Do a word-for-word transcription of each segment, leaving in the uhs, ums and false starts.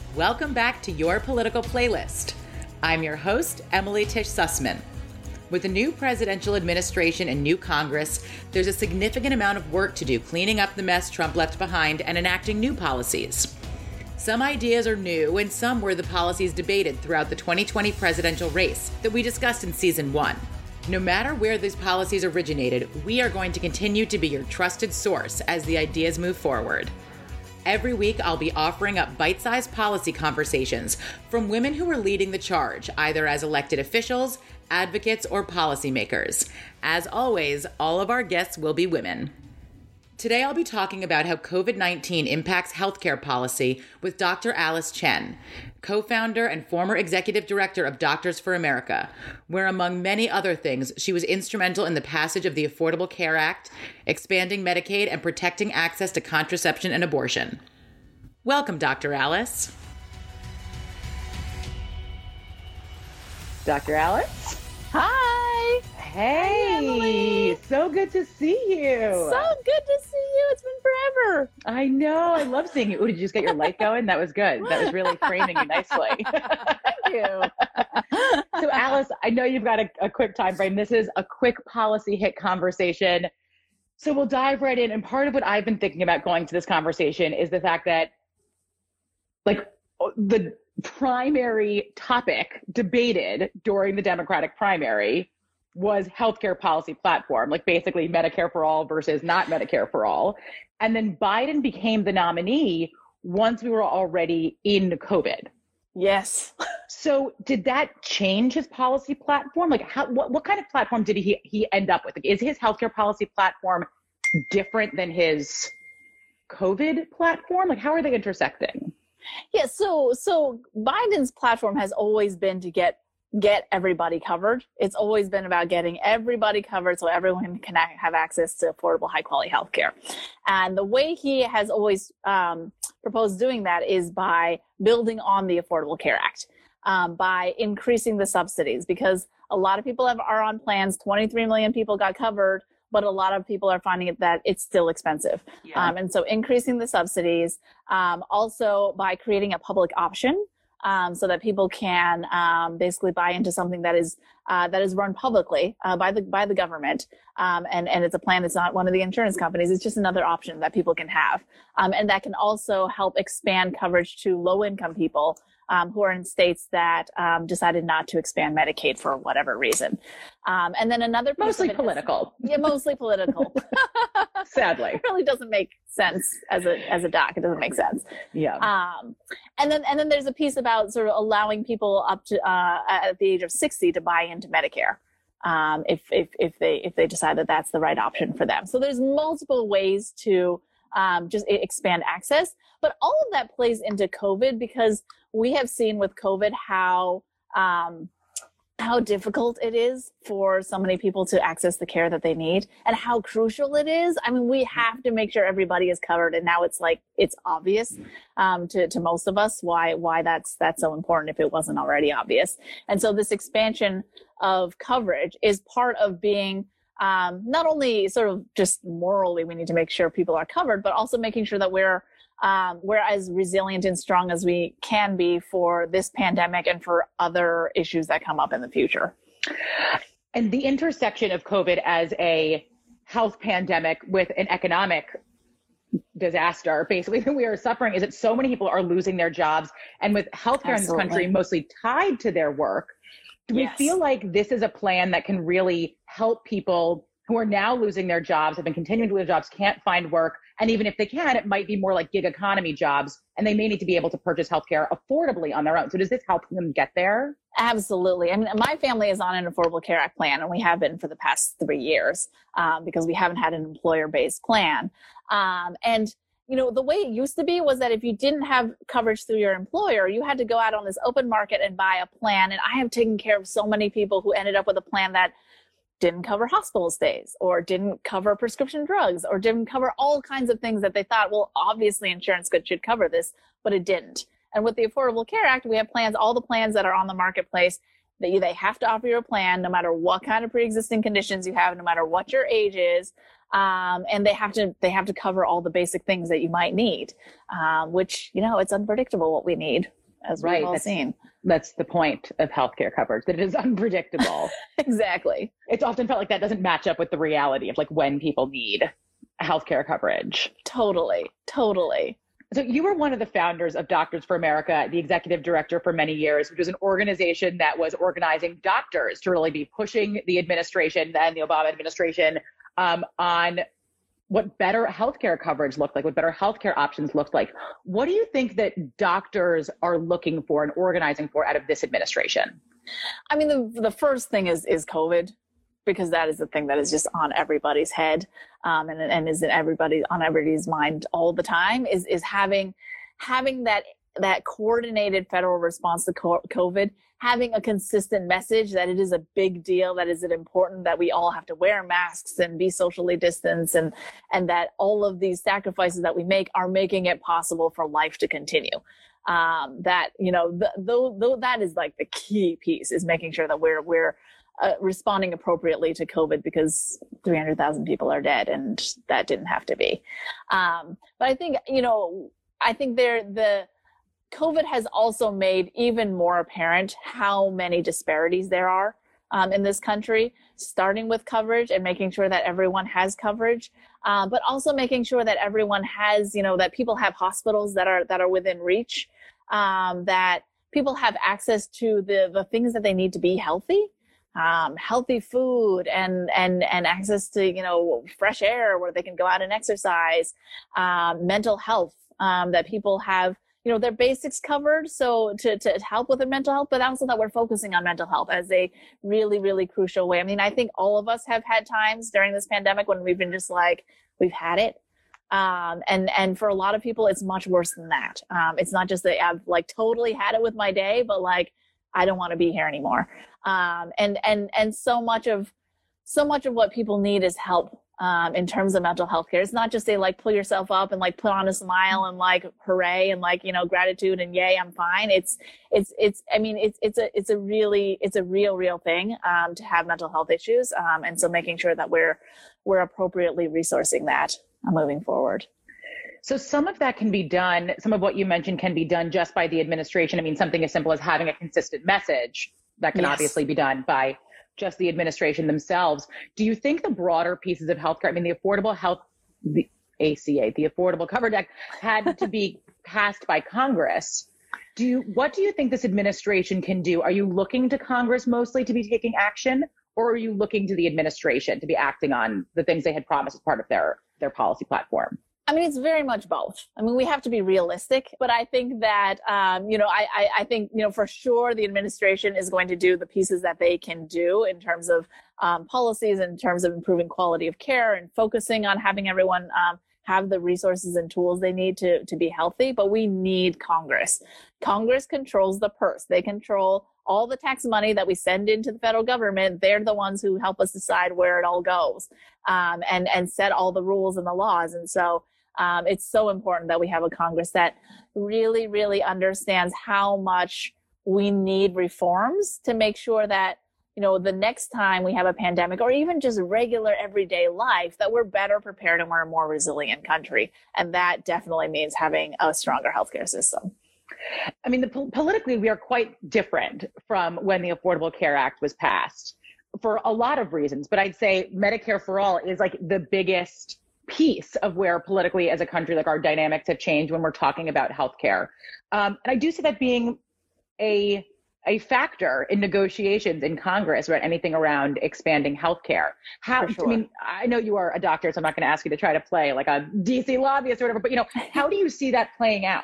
Welcome back to Your Political Playlist. I'm your host, Emily Tish Sussman. With the new presidential administration and new Congress, there's a significant amount of work to do cleaning up the mess Trump left behind and enacting new policies. Some ideas are new, and some were the policies debated throughout the twenty twenty presidential race that we discussed in season one. No matter where these policies originated, we are going to continue to be your trusted source as the ideas move forward. Every week, I'll be offering up bite-sized policy conversations from women who are leading the charge, either as elected officials, advocates, or policymakers. As always, all of our guests will be women. Today, I'll be talking about how covid nineteen impacts healthcare policy with Doctor Alice Chen, co-founder and former executive director of Doctors for America, where, among many other things, she was instrumental in the passage of the Affordable Care Act, expanding Medicaid, and protecting access to contraception and abortion. Welcome, Doctor Alice. Doctor Alice? Hi. Hey, Hi, so good to see you. So good to see you. It's been forever. I know. I love seeing you. Ooh, did you just get your light going? That was good. That was really framing you nicely. Thank you. So, Alice, I know you've got a, a quick time frame. This is a quick policy hit conversation. So we'll dive right in. And part of what I've been thinking about going to this conversation is the fact that, like, the primary topic debated during the Democratic primary was healthcare policy platform, like basically Medicare for all versus not Medicare for all. And then Biden became the nominee once we were already in COVID. Yes. So did that change his policy platform? Like how, what, what kind of platform did he, he end up with? Like, is his healthcare policy platform different than his COVID platform? Like how are they intersecting? Yeah, so so Biden's platform has always been to get get everybody covered. It's always been about getting everybody covered so everyone can have access to affordable, high-quality health care. And the way he has always um, proposed doing that is by building on the Affordable Care Act, um, by increasing the subsidies, because a lot of people have, are on plans. twenty-three million people got covered, but a lot of people are finding it that it's still expensive. Yeah. Um, and so increasing the subsidies, um, also by creating a public option, um, so that people can um, basically buy into something that is uh, that is run publicly uh, by the by the government, um, and and it's a plan that's not one of the insurance companies. It's just another option that people can have, um, and that can also help expand coverage to low income people um, who are in states that um, decided not to expand Medicaid for whatever reason. Um, and then another piece mostly of it political. Is, yeah, mostly political. Sadly, it really doesn't make sense as a as a doc. It doesn't make sense. Yeah. Um, and then and then there's a piece about sort of allowing people up to uh, at the age of sixty to buy into Medicare, um, if if if they if they decide that that's the right option for them. So there's multiple ways to um, just expand access, but all of that plays into COVID because we have seen with COVID how um, how difficult it is for so many people to access the care that they need and how crucial it is. I mean, we have to make sure everybody is covered. And now it's like, it's obvious um, to, to most of us why, why that's, that's so important if it wasn't already obvious. And so this expansion of coverage is part of being um, not only sort of just morally, we need to make sure people are covered, but also making sure that we're Um, we're as resilient and strong as we can be for this pandemic and for other issues that come up in the future. And the intersection of COVID as a health pandemic with an economic disaster, basically, that we are suffering is that so many people are losing their jobs. And with healthcare Absolutely. in this country mostly tied to their work, do we yes. feel like this is a plan that can really help people who are now losing their jobs, have been continuing to lose jobs, can't find work? And even if they can, it might be more like gig economy jobs, and they may need to be able to purchase healthcare affordably on their own. So does this help them get there? Absolutely. I mean, my family is on an Affordable Care Act plan, and we have been for the past three years um, because we haven't had an employer-based plan. Um, and, you know, the way it used to be was that if you didn't have coverage through your employer, you had to go out on this open market and buy a plan. And I have taken care of so many people who ended up with a plan that didn't cover hospital stays or didn't cover prescription drugs or didn't cover all kinds of things that they thought, well, obviously insurance good should cover this, but it didn't. And with the Affordable Care Act, we have plans, all the plans that are on the marketplace, that you, they have to offer you a plan no matter what kind of pre-existing conditions you have, no matter what your age is. Um, and they have to, they have to cover all the basic things that you might need, um, which, you know, it's unpredictable what we need. as right. we've all that's, seen. That's the point of healthcare coverage, that it is unpredictable. Exactly. It's often felt like that doesn't match up with the reality of like when people need healthcare coverage. Totally. Totally. So you were one of the founders of Doctors for America, the executive director for many years, which was an organization that was organizing doctors to really be pushing the administration and the Obama administration um, on what better healthcare coverage looked like, what better healthcare options looked like. What do you think that doctors are looking for and organizing for out of this administration? I mean, the the first thing is is COVID, because that is the thing that is just on everybody's head, um, and and is in everybody on everybody's mind all the time. Is is having having that that coordinated federal response to COVID, having a consistent message that it is a big deal, that is it important that we all have to wear masks and be socially distanced, and and that all of these sacrifices that we make are making it possible for life to continue. Um, that, you know, though though that is like the key piece, is making sure that we're we're uh, responding appropriately to COVID, because three hundred thousand people are dead, and that didn't have to be. Um, but I think, you know, I think there the COVID has also made even more apparent how many disparities there are um, in this country, starting with coverage and making sure that everyone has coverage, uh, but also making sure that everyone has, you know, that people have hospitals that are that are within reach, um, that people have access to the the things that they need to be healthy, um, healthy food, and and and access to, you know, fresh air where they can go out and exercise, um, mental health, um, that people have, you know, their basics covered. So to, to help with their mental health, but also that we're focusing on mental health as a really, really crucial way. I mean, I think all of us have had times during this pandemic when we've been just like, we've had it. Um, and, and for a lot of people, it's much worse than that. Um, it's not just that I've like totally had it with my day, but like, I don't want to be here anymore. Um, and, and, and so much of, so much of what people need is help. Um, in terms of mental health care. It's not just say like pull yourself up and like put on a smile and like hooray and like, you know, gratitude and yay, I'm fine. It's, it's, it's, I mean, it's, it's a, it's a really, it's a real, real thing, um, to have mental health issues. Um, and so making sure that we're, we're appropriately resourcing that uh, moving forward. So some of that can be done, some of what you mentioned can be done just by the administration. I mean, something as simple as having a consistent message that can yes. obviously be done by just the administration themselves. Do you think the broader pieces of healthcare, I mean, the Affordable Health, the A C A, the Affordable Coverage Act, had to be passed by Congress? Do you, what do you think this administration can do? Are you looking to Congress mostly to be taking action, or are you looking to the administration to be acting on the things they had promised as part of their, their policy platform? I mean, it's very much both. I mean, we have to be realistic, but I think that, um, you know, I, I, I think, you know, for sure the administration is going to do the pieces that they can do in terms of um, policies, in terms of improving quality of care and focusing on having everyone um, have the resources and tools they need to, to be healthy. But we need Congress. Congress controls the purse. They control all the tax money that we send into the federal government. They're the ones who help us decide where it all goes, um, and, and set all the rules and the laws. And so Um, it's so important that we have a Congress that really, really understands how much we need reforms to make sure that, you know, the next time we have a pandemic or even just regular everyday life, that we're better prepared and we're a more resilient country. And that definitely means having a stronger healthcare system. I mean, the, politically, we are quite different from when the Affordable Care Act was passed for a lot of reasons. But I'd say Medicare for All is like the biggest piece of where politically as a country, like our dynamics have changed when we're talking about healthcare. Um, and I do see that being a, a factor in negotiations in Congress about anything around expanding healthcare. How, sure. I mean, I know you are a doctor, so I'm not going to ask you to try to play like a D C lobbyist or whatever, but you know, how do you see that playing out?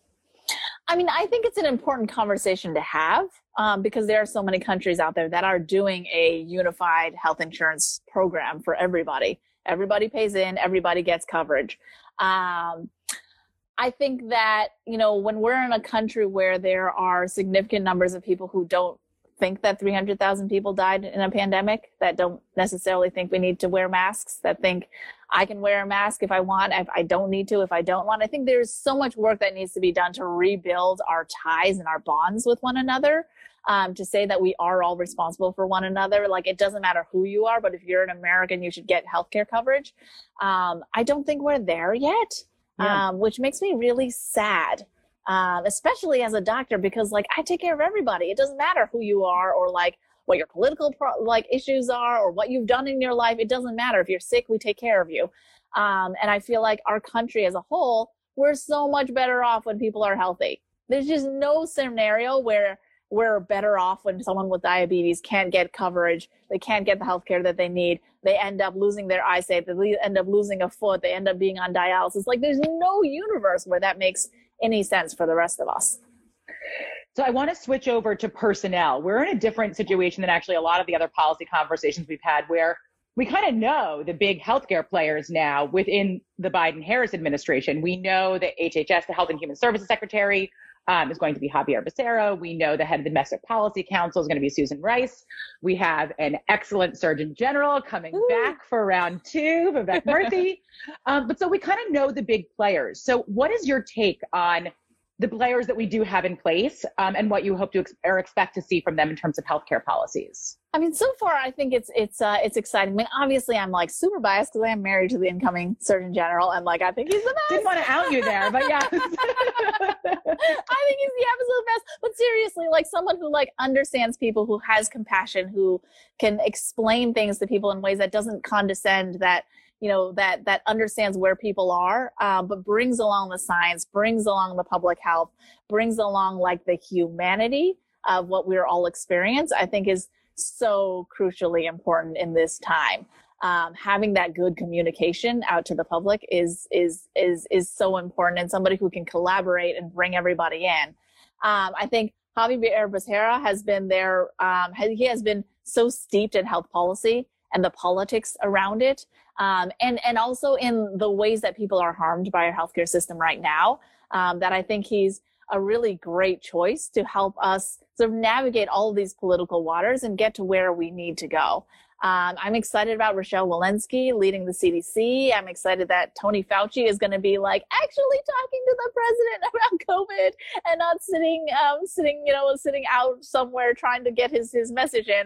I mean, I think it's an important conversation to have, um, because there are so many countries out there that are doing a unified health insurance program for everybody. Everybody pays in, everybody gets coverage. Um, I think that, you know, when we're in a country where there are significant numbers of people who don't think that three hundred thousand people died in a pandemic, that don't necessarily think we need to wear masks, that think I can wear a mask if I want, if I don't need to, if I don't want. I think there's so much work that needs to be done to rebuild our ties and our bonds with one another. Um, to say that we are all responsible for one another. Like, it doesn't matter who you are, but if you're an American, you should get healthcare coverage. Um, I don't think we're there yet, yeah. um, which makes me really sad. um, especially as a doctor, because like I take care of everybody. It doesn't matter who you are or like what your political pro- like issues are or what you've done in your life. It doesn't matter. If you're sick, we take care of you. Um, and I feel like our country as a whole, we're so much better off when people are healthy. There's just no scenario where we're better off when someone with diabetes can't get coverage. They can't get the healthcare that they need. They end up losing their eyesight. They end up losing a foot. They end up being on dialysis. Like there's no universe where that makes any sense for the rest of us. So I want to switch over to personnel. We're in a different situation than actually a lot of the other policy conversations we've had, where we kind of know the big healthcare players now within the Biden-Harris administration. We know that H H S, the Health and Human Services Secretary, um, is going to be Javier Becerra. We know the head of the Domestic Policy Council is going to be Susan Rice. We have an excellent Surgeon General coming Ooh. back for round two, Vivek Murthy. um, but so we kind of know the big players. So what is your take on the players that we do have in place um, and what you hope to ex- or expect to see from them in terms of healthcare policies? I mean, so far, I think it's it's uh, it's exciting. I mean, obviously, I'm like super biased because I am married to the incoming Surgeon General, and like I think he's the best. Didn't want to out you there, but yeah, I think he's the absolute best. But seriously, like someone who like understands people, who has compassion, who can explain things to people in ways that doesn't condescend, that you know that that understands where people are, uh, but brings along the science, brings along the public health, brings along like the humanity of what we're all experiencing. I think is so crucially important in this time. Um, having that good communication out to the public is is is is so important, and somebody who can collaborate and bring everybody in. Um, I think Javier Becerra has been there. Um, he has been so steeped in health policy and the politics around it, um, and and also in the ways that people are harmed by our healthcare system right now. Um, that I think he's a really great choice to help us sort of navigate all of these political waters and get to where we need to go. Um, I'm excited about Rochelle Walensky leading the C D C. I'm excited that Tony Fauci is going to be like actually talking to the president about COVID and not sitting, um, sitting, you know, sitting out somewhere trying to get his, his message in.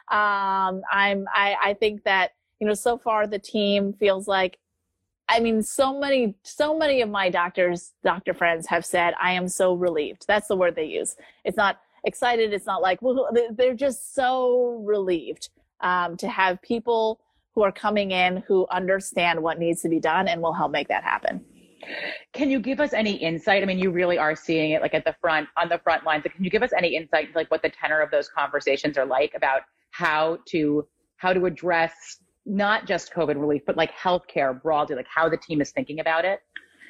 Um, I'm, I, I think that, you know, so far the team feels like, I mean, so many, so many of my doctors, doctor friends have said, I am so relieved. That's the word they use. It's not excited. It's not like, well, they're just so relieved um, to have people who are coming in who understand what needs to be done and will help make that happen. Can you give us any insight? I mean, you really are seeing it like at the front, on the front lines. Can you give us any insight into like what the tenor of those conversations are like about how to, how to address not just COVID relief, but like healthcare broadly, like how the team is thinking about it?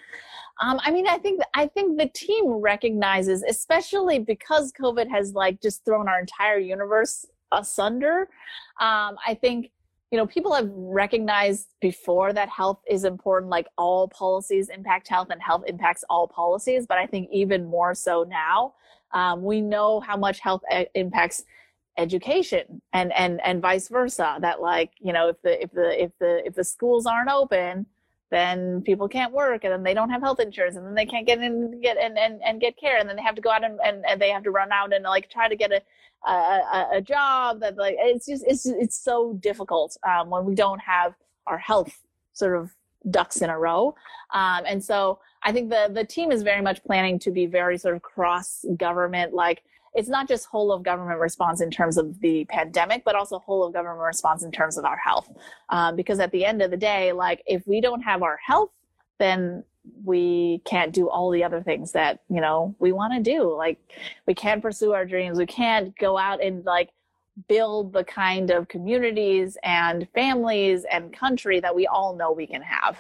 Um, I mean, I think I think the team recognizes, especially because COVID has like just thrown our entire universe asunder. Um, I think, you know, people have recognized before that health is important, like all policies impact health and health impacts all policies. But I think even more so now, um, we know how much health a- impacts education and, and, and vice versa, that like, you know, if the, if the, if the, if the schools aren't open, then people can't work, and then they don't have health insurance, and then they can't get in, get and, and, and get care. And then they have to go out and, and, and they have to run out and like try to get a, a, a job that like, it's just, it's, it's so difficult um, when we don't have our health sort of ducks in a row. Um, and so I think the, the team is very much planning to be very sort of cross government, like, it's not just whole of government response in terms of the pandemic, but also whole of government response in terms of our health. Um, because at the end of the day, like if we don't have our health, then we can't do all the other things that, you know, we want to do. Like we can't pursue our dreams. We can't go out and like build the kind of communities and families and country that we all know we can have.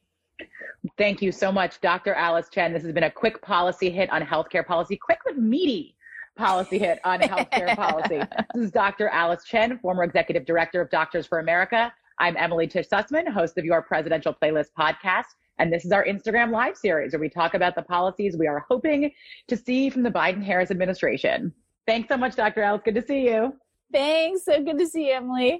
Thank you so much, Doctor Alice Chen. This has been a quick policy hit on healthcare policy, quick but meaty policy hit on healthcare policy. This is Doctor Alice Chen, former executive director of Doctors for America. I'm Emily Tish Sussman, host of Your Presidential Playlist podcast. And this is our Instagram live series where we talk about the policies we are hoping to see from the Biden-Harris administration. Thanks so much, Doctor Alice. Good to see you. Thanks. So good to see you, Emily.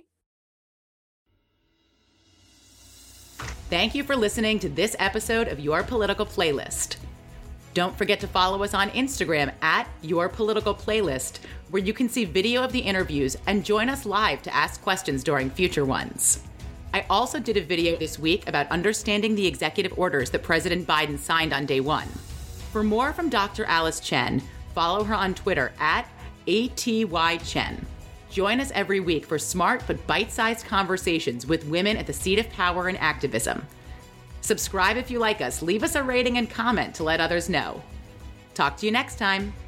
Thank you for listening to this episode of Your Political Playlist. Don't forget to follow us on Instagram at Your Political Playlist, where you can see video of the interviews and join us live to ask questions during future ones. I also did a video this week about understanding the executive orders that President Biden signed on day one. For more from Doctor Alice Chen, follow her on Twitter at A T Y Chen. Join us every week for smart but bite-sized conversations with women at the seat of power and activism. Subscribe if you like us. Leave us a rating and comment to let others know. Talk to you next time.